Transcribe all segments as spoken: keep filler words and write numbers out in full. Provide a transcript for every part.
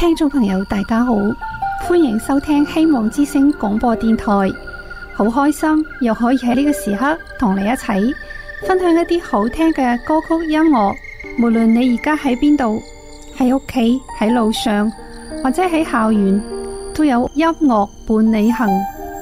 聽眾朋友大家好，歡迎收聽希望之聲廣播電台。好開心又可以喺呢個時刻同你一齊分享一啲好聽嘅歌曲音樂。無論你而家喺邊度，喺屋企、喺路上或者喺校園，都有音樂伴你行。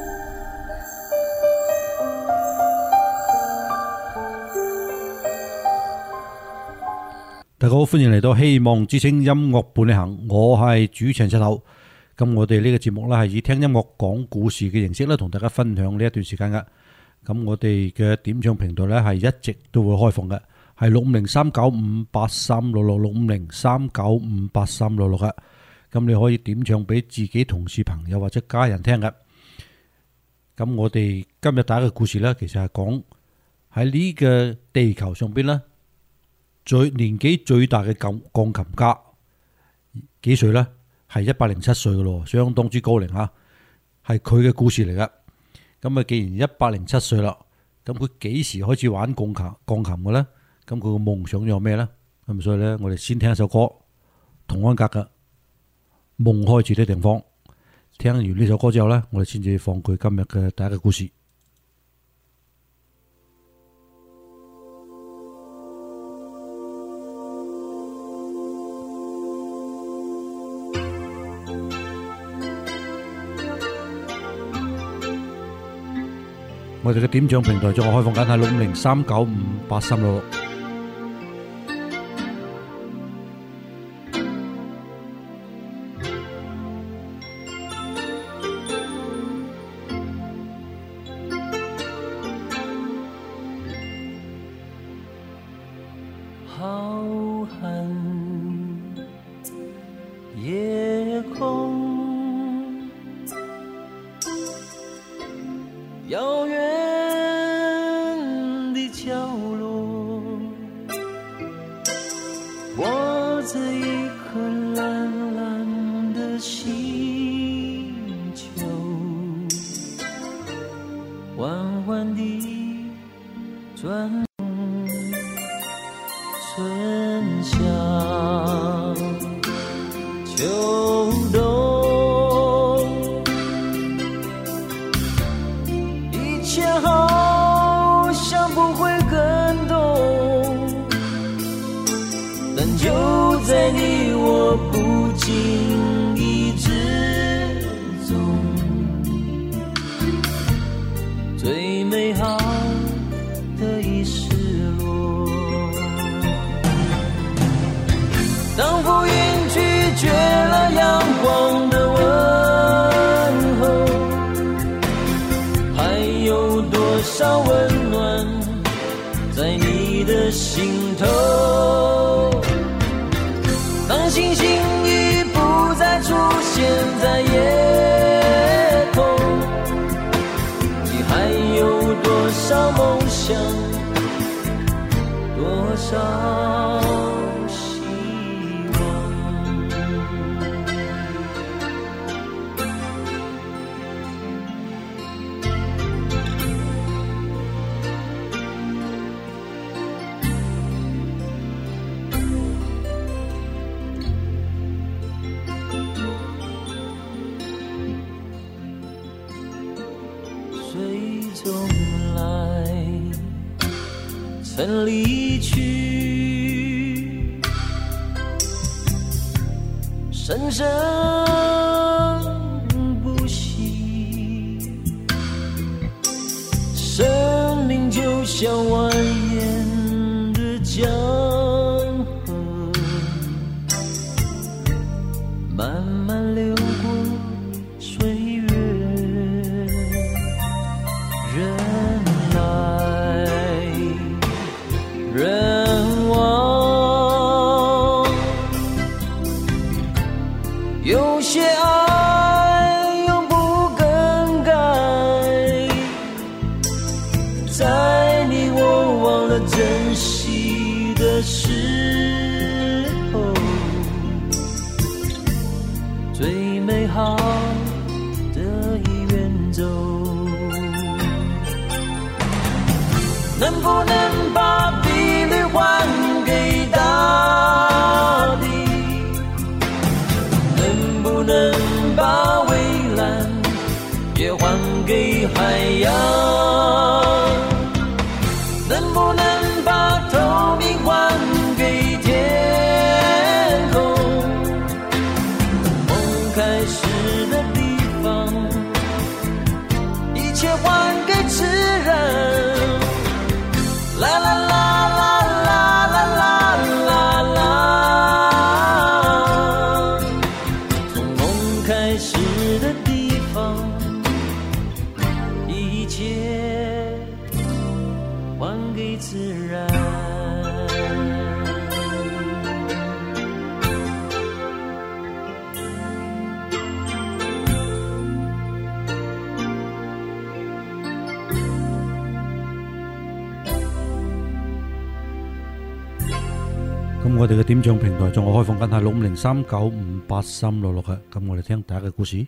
大家好，歡迎嚟到希望之聲音樂伴你行，我係主持人石頭。咁我哋呢個節目咧係以聽音樂講故事嘅形式咧，同大家分享呢一段時間嘅。咁我哋嘅點唱平台咧係一直都會開放嘅，係六五零三九五八三六六六五零三九五八三六六嘅。咁你可以點唱俾自己同事朋友或者家人聽嘅。咁我哋今日打嘅故事咧，其實係講喺呢個地球上邊咧，最年紀最大嘅鋼鋼琴家幾歲呢？係一百零七歲嘅咯，相當之高齡吓，係佢嘅故事嚟噶。咁啊，既然一百零七歲啦，咁佢幾時開始玩鋼琴鋼琴嘅呢？咁佢嘅夢想有咩呢？咁所以呢，我哋先聽一首歌，童安格嘅《夢開始的地方》。聽完呢首歌之後呢，我哋先至放佢今日嘅第一個故事。我哋嘅點唱平台仲係開放緊，係六五零三九五八三六六。 浩瀚夜空，遥远的角落，我这一颗蓝蓝的星球，缓缓地转动，春夏秋冬，一切好像不会更动，但就在你我不经意之中，最美好的已失落。当浮云拒绝了阳光的问候，还有多少温暖在你的心头？当星星已不再出现在夜空，你还有多少梦想，多少希望？水中来，曾离去，生生不息。生命就像蜿蜒的江河，慢慢流过岁月。人来人往，有些爱永不更改，在你我忘了珍惜的时候，最美好的已远走。能不能把比率还给大地？能咁我哋嘅點唱平台仲係開放緊係六五零三九五八三六六嘅，咁我哋聽第一個故事。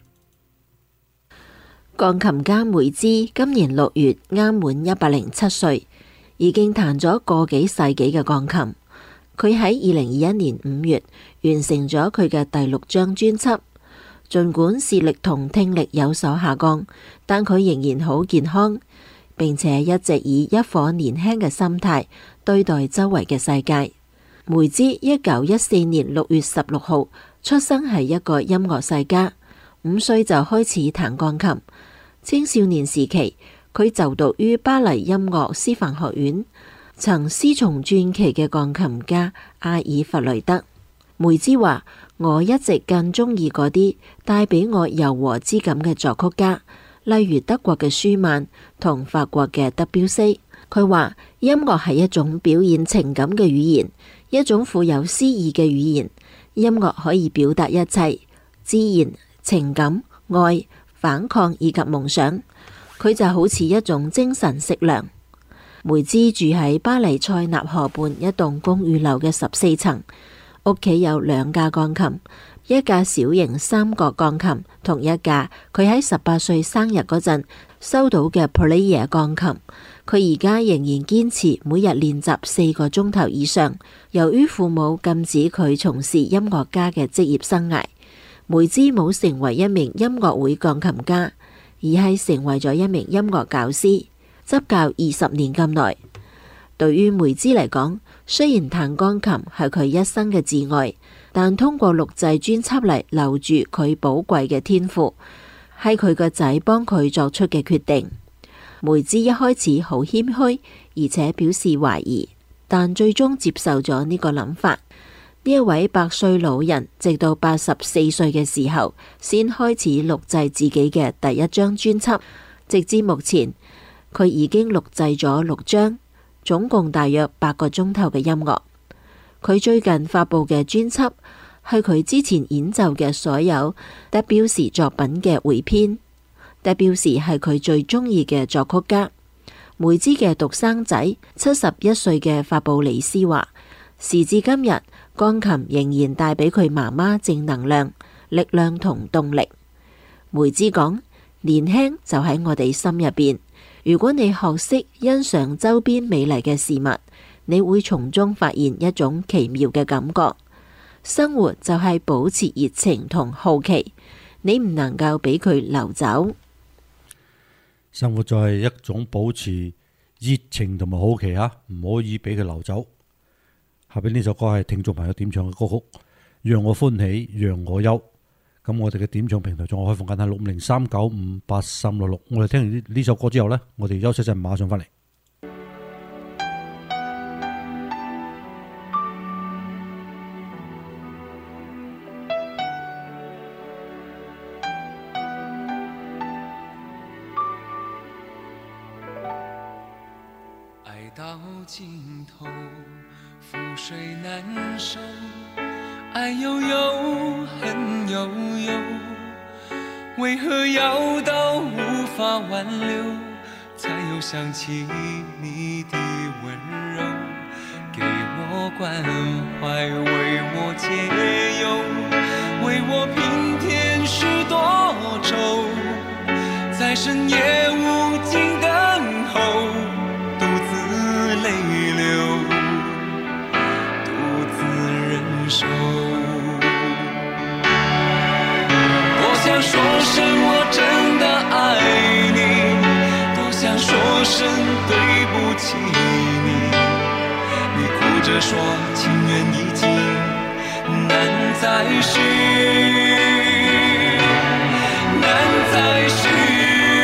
鋼琴家梅茲今年六月啱滿一百零七歲，已經彈咗個幾世紀嘅鋼琴。佢喺二零二一年五月完成咗佢嘅第六張專輯。盡管視力同聽力有所下降，但佢仍然好健康，並且一直以一顆年輕嘅心態對待周圍嘅世界。梅茲一九一四年六月十六號出生喺一個音樂世家，五歲就開始彈鋼琴。青少年時期，佢就讀於巴黎音樂師範學院，曾師從傳奇嘅鋼琴家阿爾弗雷德。梅茲話：我一直更中意嗰啲帶俾我柔和之感嘅作曲家，例如德國嘅舒曼同法國嘅德彪西。佢話音樂係一種表現情感嘅語言，一種富有詩意嘅語言。音樂可以表達一切：自然、情感、愛、反抗以及夢想。佢就好似一種精神食糧。梅茲住喺巴黎塞納河畔一棟公寓樓嘅十四層，屋企有兩架鋼琴，一架小型三角鋼琴同一架佢喺十八歲生日嗰陣收到嘅普利耶鋼琴。佢而家仍然堅持每日練習四個鐘頭以上。由於父母禁止佢從事音樂家嘅職業生涯，梅茲冇成為一名音樂會鋼琴家，而係成為咗一名音樂教師，執教二十年咁耐。對於梅茲嚟講，雖然彈鋼琴係佢一生嘅摯愛，但通過錄製專輯嚟留住佢寶貴嘅天賦，係佢個仔幫佢作出嘅決定。梅茲一開始好謙虛，而且表示懷疑，但最終接受咗呢個諗法。呢一位百歲老人直到八十四歲嘅時候，先開始錄製自己嘅第一張專輯。直至目前，佢已經錄製咗六張，總共大約八個鐘頭嘅音樂。佢最近發佈嘅專輯係佢之前演奏嘅所有德彪西作品嘅匯編。德彪西係佢最中意嘅作曲家。梅茲嘅獨生仔七十一歲嘅法布里斯話：時至今日，鋼琴仍然帶俾佢媽媽正能量、力量同動力。梅茲講：年輕就喺我哋心入邊。如果你學識欣賞周邊美麗嘅事物，你會從中發現一種奇妙嘅感覺。生活就係保持熱情同好奇，你唔能夠俾佢流走。 生活就係一種保持熱情同埋好奇吓，唔可以俾佢流走。下邊呢首歌係聽眾朋友點唱嘅歌曲，讓我歡喜讓我憂。咁我哋嘅點唱平台仲開放緊係六五零三九五八三六六。我哋聽完呢首歌之後呢，我哋休息陣馬上翻嚟。 爱到尽头，覆水难收，爱悠悠，恨悠悠，为何要到无法挽留，才又想起你的温柔，给我关怀，为我解忧，为我平添许多愁，在深夜无尽等候，独自泪流，独自忍受。多想说声我真的爱你，多想说声对不起你，你哭着说情缘已尽，难再续，难再续。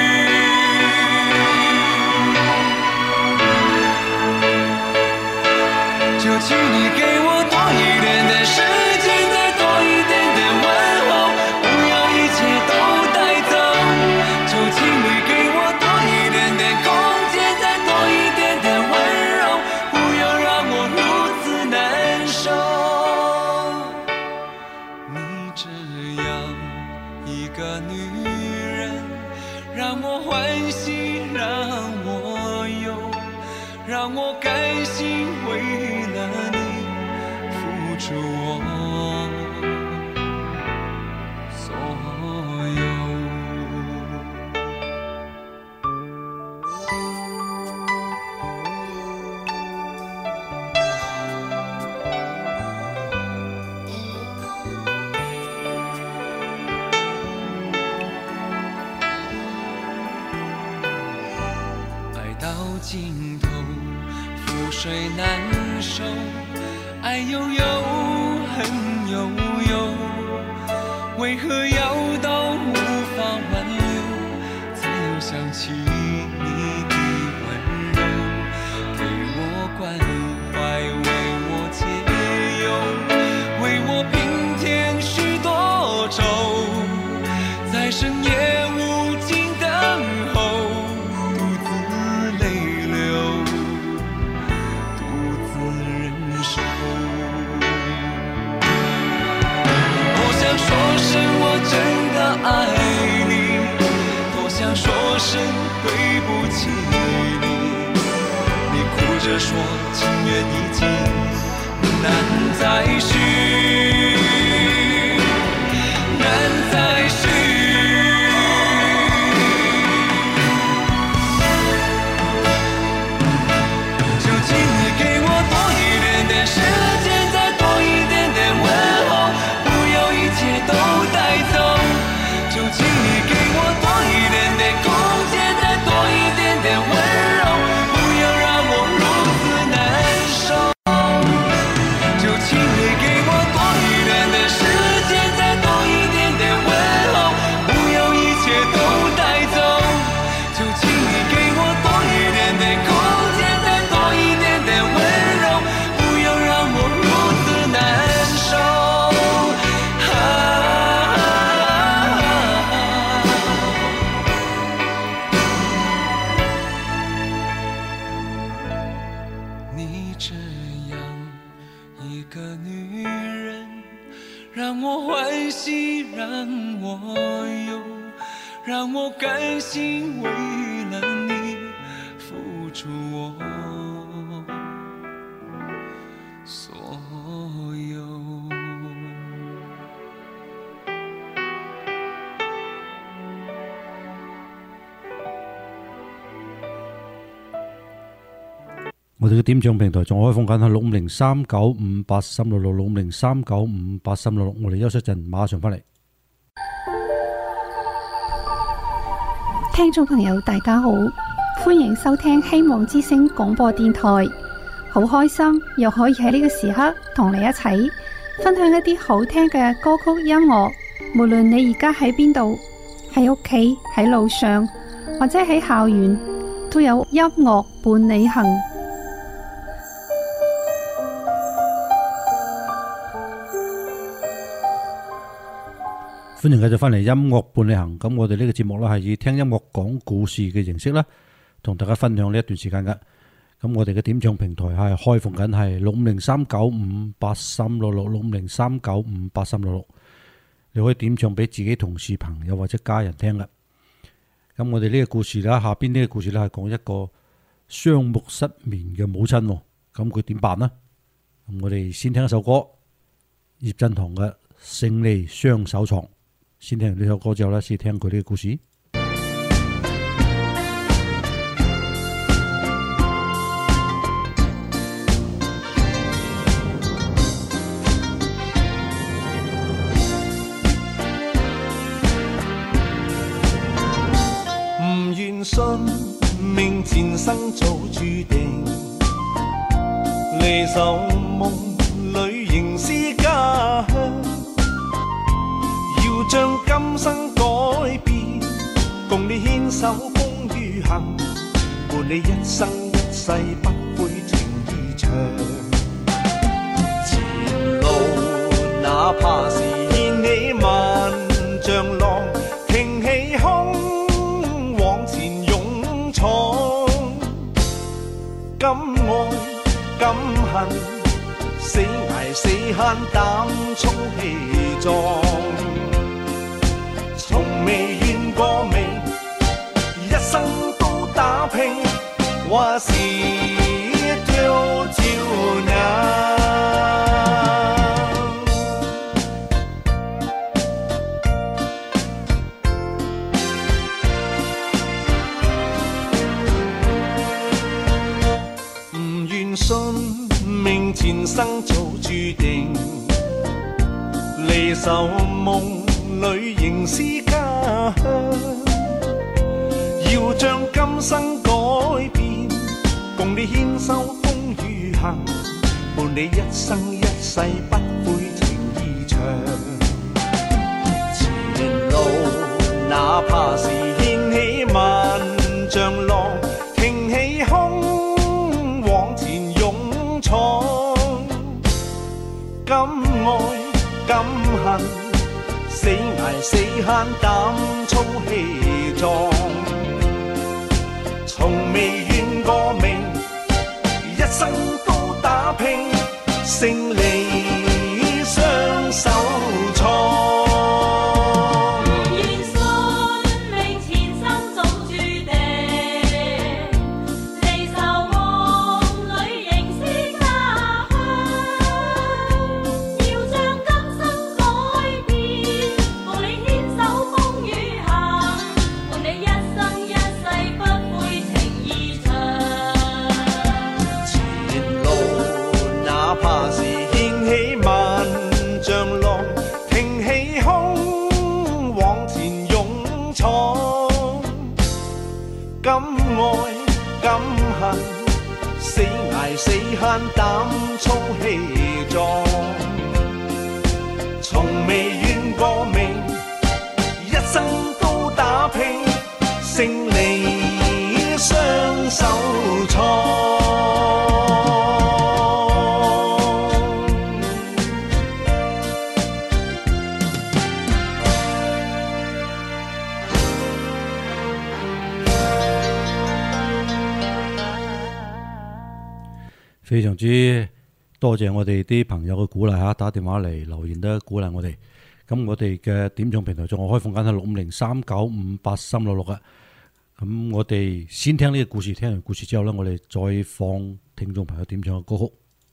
就请你给我多一点的时间，再多一点点问候，不要一切都带走。就请你给我多一点点空间，再多一点点温柔，不要让我如此难受。你这样一个女人，让我欢喜，让我忧，让我甘心为了你水难收，爱悠悠，恨悠悠，为何要到无法挽留，才又想起你的温柔，给我关怀，为我解忧，为我平添许多愁，在深夜无尽等候，独自泪流，独自忍受。多想说声我真的爱你，多想说声对不起你，你哭着说情缘已尽，难再续，难再续。就请你给我多一点点时间，再多一点点问候，不要一切都带走。就请你给我多一点点空间，再多一点点温柔，不要让我如此难受。就请你给我多一点点时间，再多一点点问候，不要一切都带走。就请你给我多一点点空间，再多一点点温柔，不要让我如此难受。你这样一个女人，让我欢喜，让我忧，让我甘心为了你付出我所有。 我哋嘅點唱平台仲開放緊係六五零三九五八三六六六五零三九五八三六六，我哋休息一陣，馬上翻嚟。 聽眾朋友大家好，歡迎收聽希望之聲廣播電台，好開心又可以喺呢個時刻同你一齊分享一啲好聽嘅歌曲音樂。無論你而家喺邊度，喺屋企、喺路上或者喺校園，都有音樂伴你行。 歡迎繼續翻嚟音樂伴你行。咁我哋呢個節目咧係以聽音樂講故事嘅形式啦，同大家分享呢一段時間嘅。咁我哋嘅點唱平台係開放緊係六五零三九五八三六六六五零三九五八三六六，你可以點唱俾自己同事朋友或者家人聽嘅。咁我哋呢個故事啦，下邊呢個故事咧係講一個雙目失眠嘅母親，咁佢點辦呢？咁我哋先聽一首歌，葉振棠嘅《勝利雙手床》。先聽完呢首歌之後咧，先聽佢呢個故事。 唔願信命前生早注定，離愁夢裏仍是家鄉。要將今生改變，共你牽手風雨行，伴你一生一世不悔情意長。前路哪怕是掀起萬丈浪，挺起胸往前勇闖。敢愛敢恨，死捱死慳膽充氣壯。從未怨過命，一生都打拼，話是丟照亮。唔願信命前生早注定，離愁夢裏仍是家鄉。要將今生改變，共你牽手風雨行，伴你一生一世不悔情意長。前路哪怕是掀起萬丈浪，挺起胸往前勇闖。敢愛敢恨，死捱死慳膽粗氣壯，從未怨過命，一生都打拼，勝利雙手創。敢愛敢恨，死捱死慳膽粗氣壯，從未怨過命，一生都打拼，勝利雙手創。 非常之多謝我哋啲朋友嘅鼓勵嚇，打電話嚟留言都鼓勵我哋。咁我哋嘅點唱平台仲開放緊係六五零三九五八三六六嘅。咁我哋先聽呢個故事，聽完故事之後呢，我哋再放聽眾朋友點唱嘅歌曲。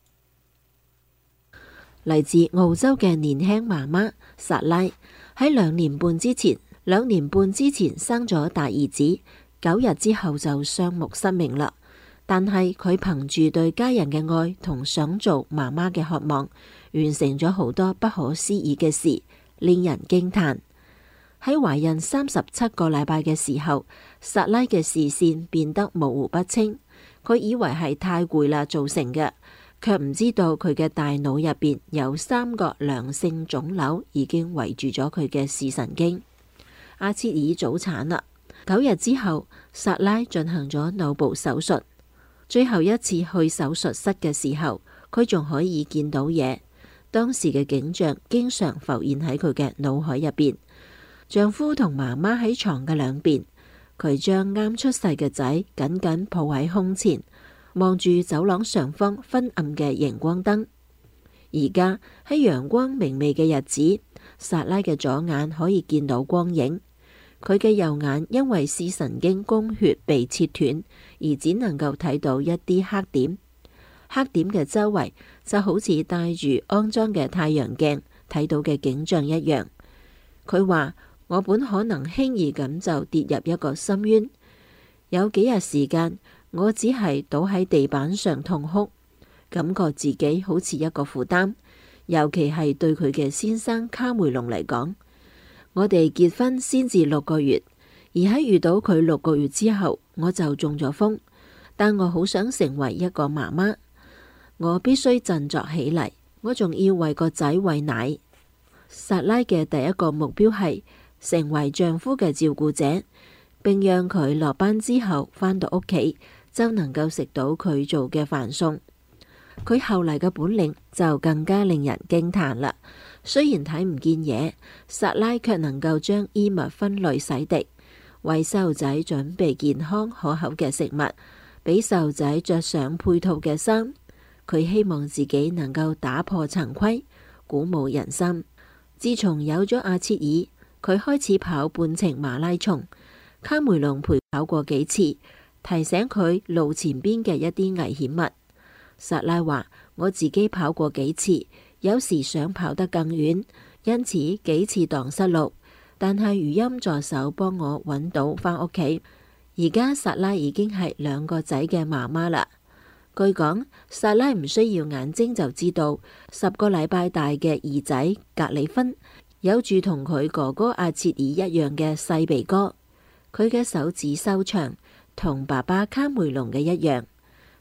嚟自澳洲嘅年輕媽媽薩拉喺兩年半之前，兩年半之前生咗大兒子，九日之後就雙目失明啦。但係佢憑住對家人嘅愛同想做媽媽嘅渴望，完成咗好多不可思議嘅事，令人驚嘆。喺懷孕三十七個禮拜嘅時候，薩拉嘅視線變得模糊不清，佢以為係太攰啦造成嘅，卻唔知道佢嘅大腦入邊有三個良性腫瘤已經圍住咗佢嘅視神經。阿切爾早產啦，九日之後，薩拉進行咗腦部手術。最後一次去手術室嘅時候，佢仲可以見到嘢。當時嘅景象經常浮現喺佢嘅腦海入邊。丈夫同媽媽喺床嘅兩邊，佢將啱出世嘅仔緊緊抱喺胸前，望住走廊上方昏暗嘅熒光燈。而家喺陽光明媚嘅日子，薩拉嘅左眼可以見到光影。佢嘅右眼因為視神經供血被切斷，而只能夠睇到一啲黑點。黑點嘅周圍就好似戴住骯髒嘅太陽鏡睇到嘅景象一樣。佢話：我本可能輕易咁就跌入一個深淵。有幾日時間，我只係倒喺地板上痛哭，感覺自己好似一個負擔，尤其係對佢嘅先生卡梅隆嚟講。我哋結婚先至六個月，而喺遇到佢六個月之後，我就中咗風。但我好想成為一個媽媽，我必須振作起嚟，我仲要為個仔餵奶。薩拉嘅第一個目標係成為丈夫嘅照顧者，並讓佢落班之後返到屋企就能夠食到佢做嘅飯餸。佢後嚟嘅本領就更加令人驚嘆啦。雖然睇唔見嘢，薩拉卻能夠將衣物分類洗滌，為細路仔準備健康可口嘅食物，俾細路仔着上配套嘅衫。佢希望自己能夠打破陳規，鼓舞人心。自從有咗阿切爾，佢開始跑半程馬拉松。卡梅隆陪跑過幾次，提醒佢路前邊嘅一啲危險物。薩拉話：我自己跑過幾次。有時想跑得更遠，因此幾次蕩失路，但係語音助手幫我揾到返屋企。而家薩拉已經係兩個仔嘅媽媽啦。據講，薩拉唔需要眼睛就知道，十個禮拜大嘅兒仔格里芬有住同佢哥哥阿切爾一樣嘅細鼻哥，佢嘅手指修長，同爸爸卡梅隆嘅一樣。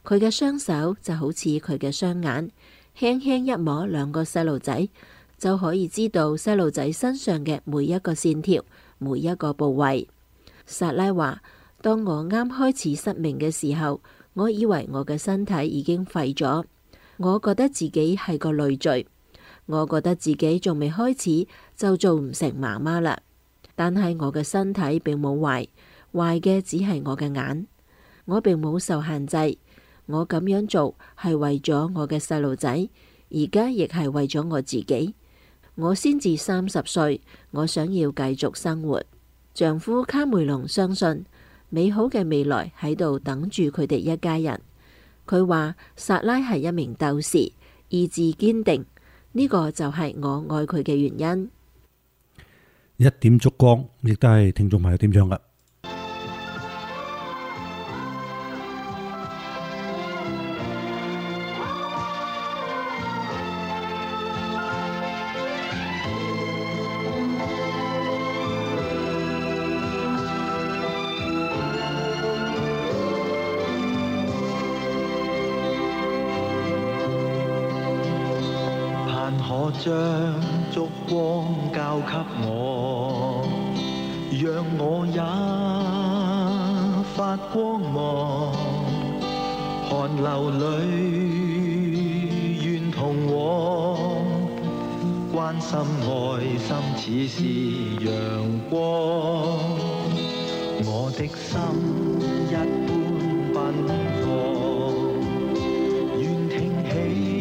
佢嘅雙手就好似佢嘅雙眼，輕輕一摸兩個細路仔，就可以知道細路仔身上嘅每一個線條，每一個部位。薩拉話：當我啱開始失明嘅時候，我以為我嘅身體已經廢咗，我覺得自己係個累贅，我覺得自己仲未開始就做唔成媽媽啦。但係我嘅身體並冇壞，壞嘅只係我嘅眼。我並冇受限制，我咁樣做係為咗我嘅細路仔，而家亦係為咗我自己。我先至三十歲，我想要繼續生活。丈夫卡梅隆相信美好嘅未來喺度等住佢哋一家人。佢話薩拉係一名鬥士，意志堅定，呢個就係我愛佢嘅原因。 一點燭光，亦都係聽眾朋友點唱㗎。 可將燭光交給我，讓我也發光芒。寒流裏願同往，關心愛心似是陽光。我的心一般奔放，願挺起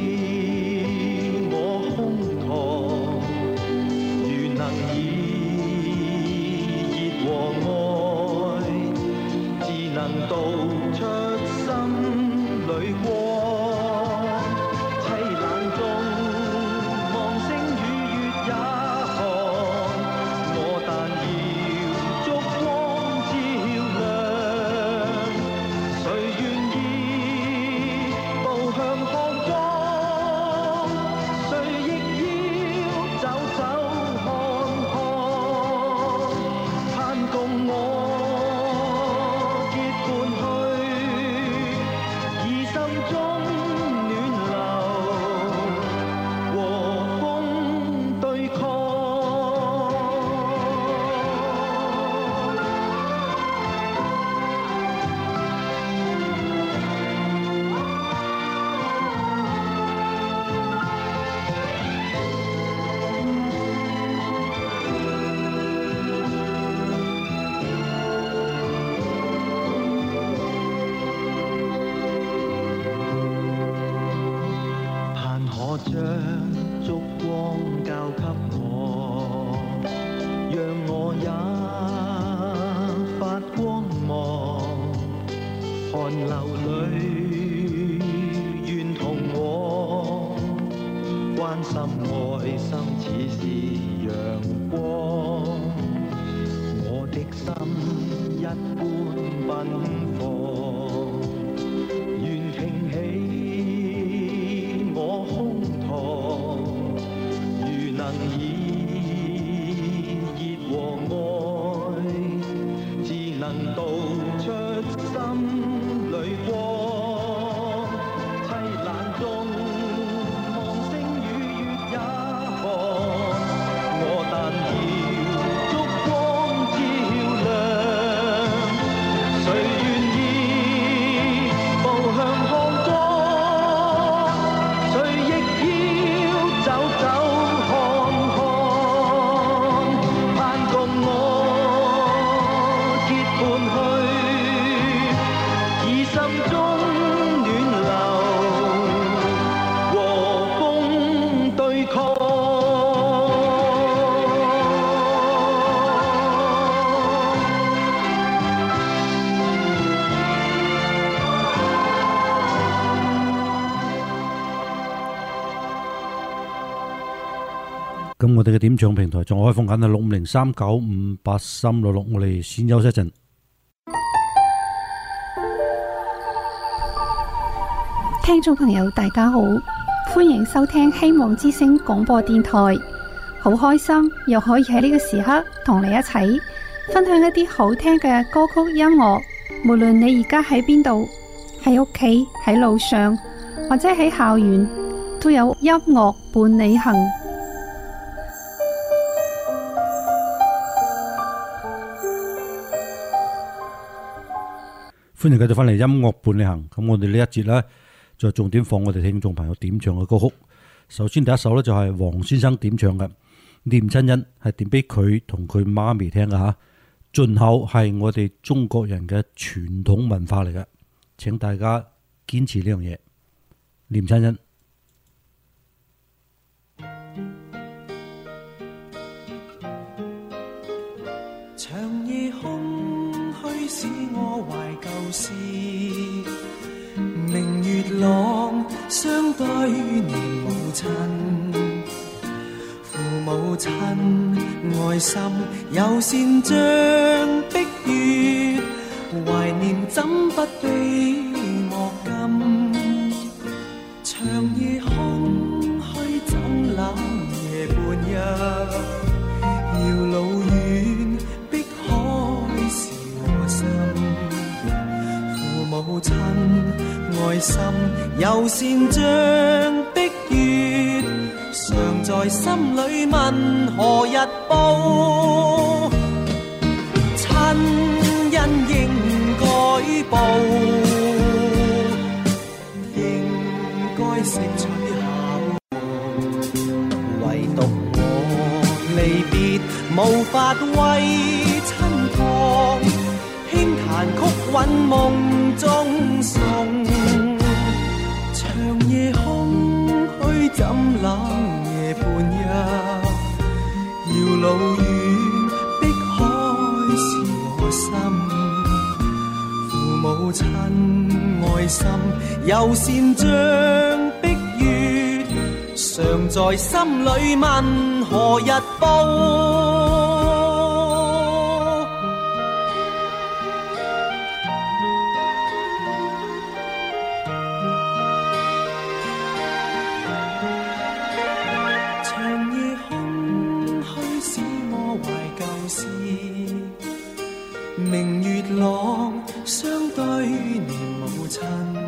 道出心裏光，凄冷中望星與月也寒，我但要燭光照亮。誰願意步向康莊？誰亦要走走看看，盼共我將燭光交給我，讓我也發光芒。寒流裏願同往，關心愛心似是陽光。我的心一般奔放，願挺起能以熱和愛，只能道出心裏光。凄冷中望星與月也寒，我但要燭光照亮。誰願意步向康莊？誰亦要走走咁我哋嘅點唱平台仲開放緊係六五零三九五八三六六，我哋先休息一陣。 聽眾朋友大家好，歡迎收聽希望之聲廣播電台，好開心又可以喺呢個時刻同你一齊分享一啲好聽嘅歌曲音樂。無論你而家喺邊度， 喺屋企、喺路上或者喺校園，都有音樂伴你行。 歡迎繼續返嚟音樂伴你行。咁我哋呢一節呢，就重點放我哋聽眾朋友點唱嘅歌曲。首先第一首呢，就係黃先生點唱嘅《念親恩》，係點俾佢同佢媽咪聽嘅吓。晉口係我哋中國人嘅傳統文化嚟嘅，請大家堅持呢樣嘢。念親恩。 長夜空虛使我懷舊事，明月朗相對念母親，父母親愛心有善像碧月，懷念怎不悲莫禁。長夜空虛怎冷夜半日，遙路遠碧海是我心。父母親愛心有善像碧月，常在心裏問何日報。親恩應該報，應該識取巧報，唯獨我離別無法為親旁，輕彈曲韻夢中送。長夜空虛怎冷夜半日，遙路遠碧海是我心。父母親愛心有善像碧月，常在心裏問何日報。明月朗相對念母親，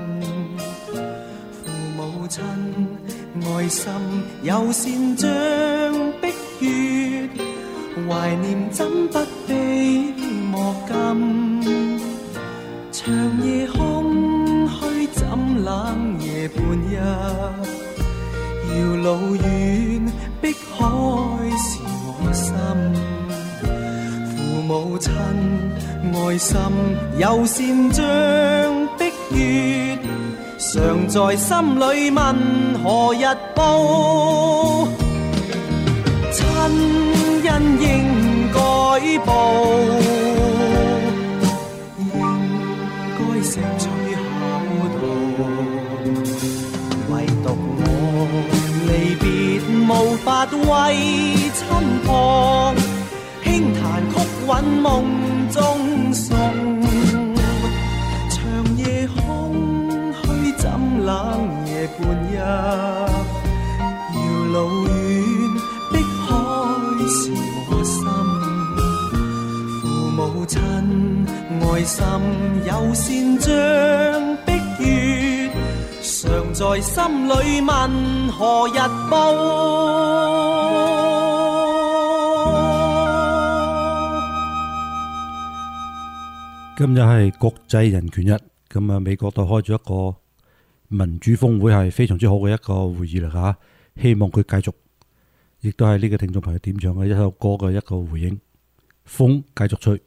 父母親愛心有善像碧月，懷念怎不悲莫禁。長夜空虛怎冷夜半日，遙路遠碧海是我心。父母親愛心有善像碧月，常在心裏問何日報。親恩應該報，應該識取巧道，唯獨我離別無法為親旁，輕彈曲韻夢中送。長夜空虛怎冷夜半日，遙路遠碧海是我心。父母親愛心有善像碧月，常在心裏問何日報。 今日係國際人權日，咁啊美國度開咗一個民主峰會，係非常之好嘅一個會議嚟㗎，希望佢繼續，亦都係呢個聽眾朋友點唱嘅一首歌嘅一個回應。風繼續吹。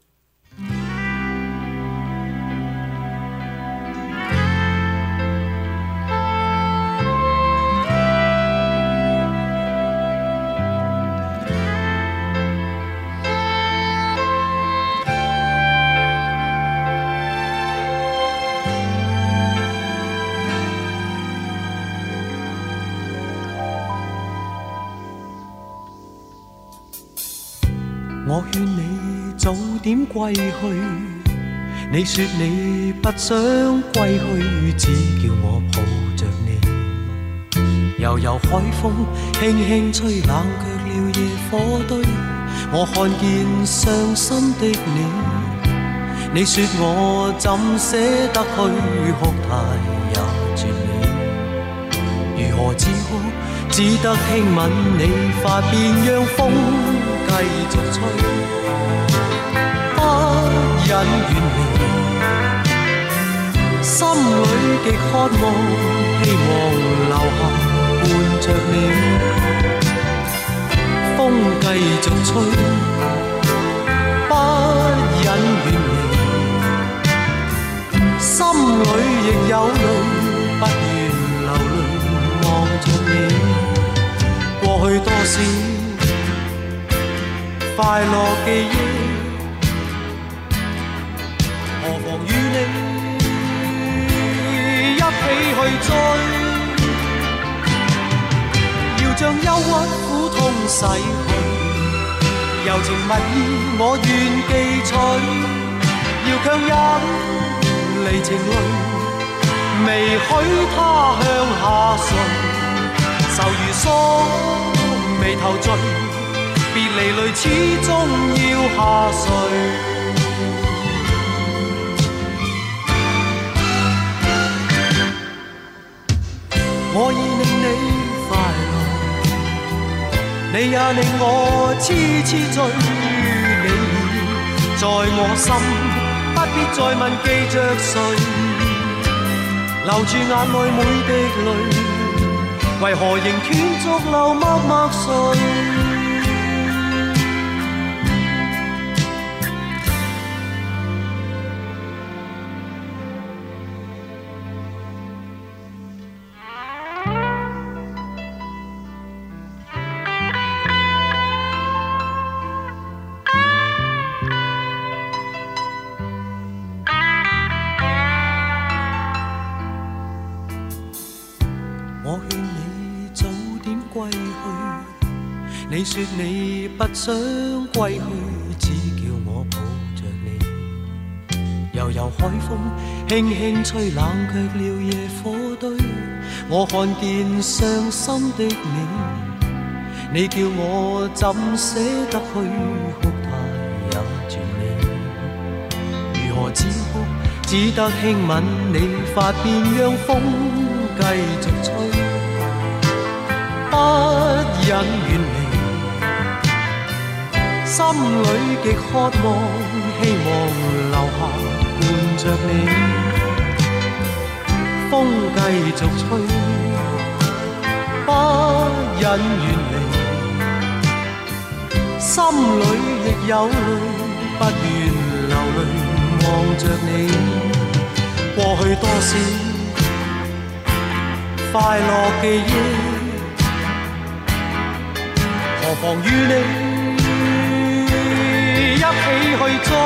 我勸你早點歸去，你說你不想歸去，只叫我抱着你。悠悠海風輕輕吹，冷卻了夜火堆。我看見傷心的你， 你說我怎捨得去哭，太也絕美。如何止哭，只得輕吻你髮邊，讓風繼續吹，不忍遠離。心裏極渴望，希望留下伴着你。風繼續吹，不忍遠離。心裏亦有淚，不願流淚望着你。過去多少快樂記憶，何妨與你一起去追，要將憂鬱苦痛洗去，柔情蜜意我願記取，要強忍離情淚，未許他向下垂，愁如鎖眉頭聚，別離淚始終要下垂。我已令你快樂，你也令我痴痴醉。你已在我心，不必再問記着誰，留住眼內每滴淚，為何仍斷續流默默睡？你說你不想歸去，只叫我抱着你。悠悠海風輕輕吹，冷卻了野火堆。我看見傷心的你，你叫我怎捨得去哭，太也絕美。如何止哭，只得輕吻你髮邊，讓風繼續吹，不忍遠離。心裏極渴望，希望留下伴着你。風繼續吹，不忍遠離。心裏亦有淚，不願流淚望着你。過去多少快樂記憶，何妨與你一起去追，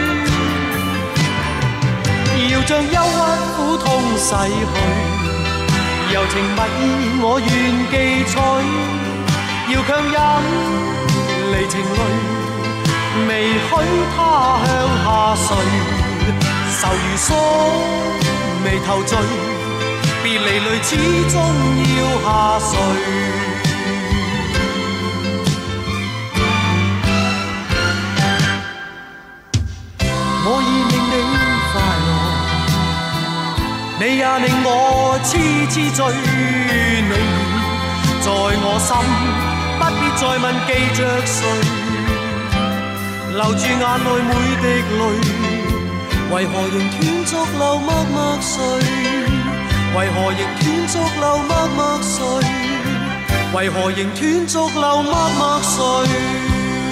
要將憂鬱苦痛洗去，柔情蜜意我願記取，要強忍離情淚，未許他向下垂，愁如鎖眉頭聚，別離淚始終要下垂。我已令你快樂，你也令我痴痴醉。你在我心，不必再問記着誰，留住眼內每滴淚，為何仍斷續流默默睡？為何仍斷續流默默睡？為何仍斷續流默默睡？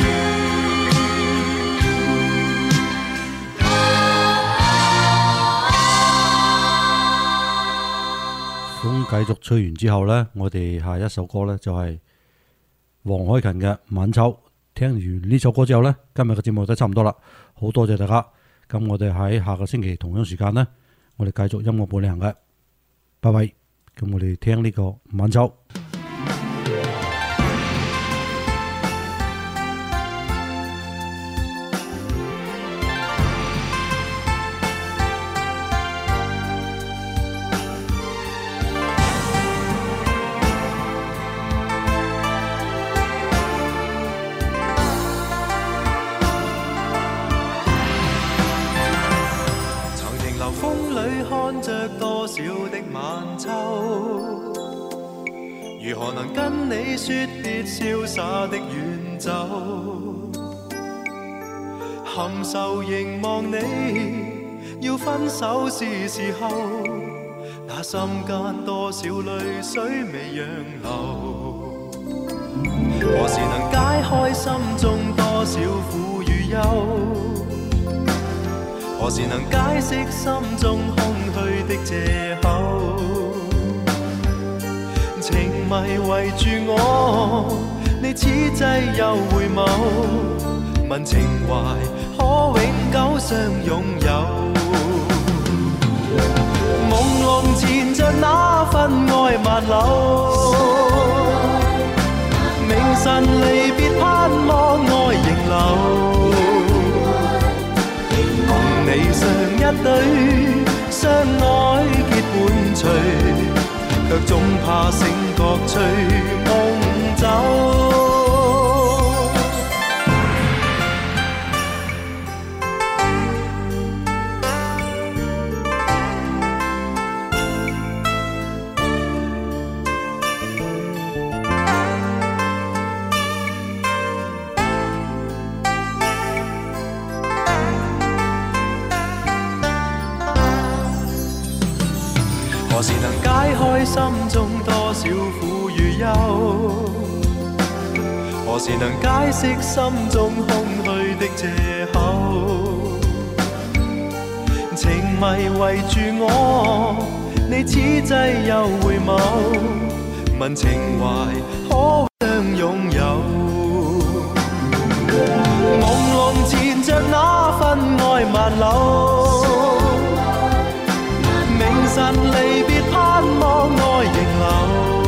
風繼續吹完之後呢，我哋下一首歌呢就係黃凱芹嘅《晚秋》。聽完呢首歌之後呢，今日嘅節目都差唔多啦，好多謝大家。咁我哋喺下個星期同樣時間呢，我哋繼續音樂伴你行嘅，拜拜。咁我哋聽呢個《晚秋》。 如何能跟你說別瀟灑的遠走？含愁凝望你，要分手是時候，那心間多少淚水未讓流？何時能解開心中多少苦與憂？何時能解釋心中空虛的藉口？情迷圍住我，你此際又回眸，問情懷可永久相擁有？朦朧纏着那份愛萬縷，明晨離別盼望愛仍留。共你上一對相愛結伴隨，卻總怕醒覺隨夢走。何時能解開心中多少苦與憂？何時能解釋心中空虛的藉口？情迷圍住我，你此際又回眸，問情懷可相擁有？朦朧纏着那份愛萬縷，明晨離別盼望愛仍留。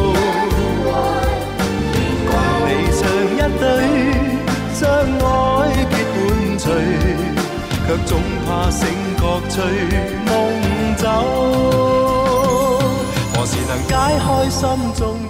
共你上一對相愛結伴隨，卻總怕醒覺隨夢走。何時能解開心中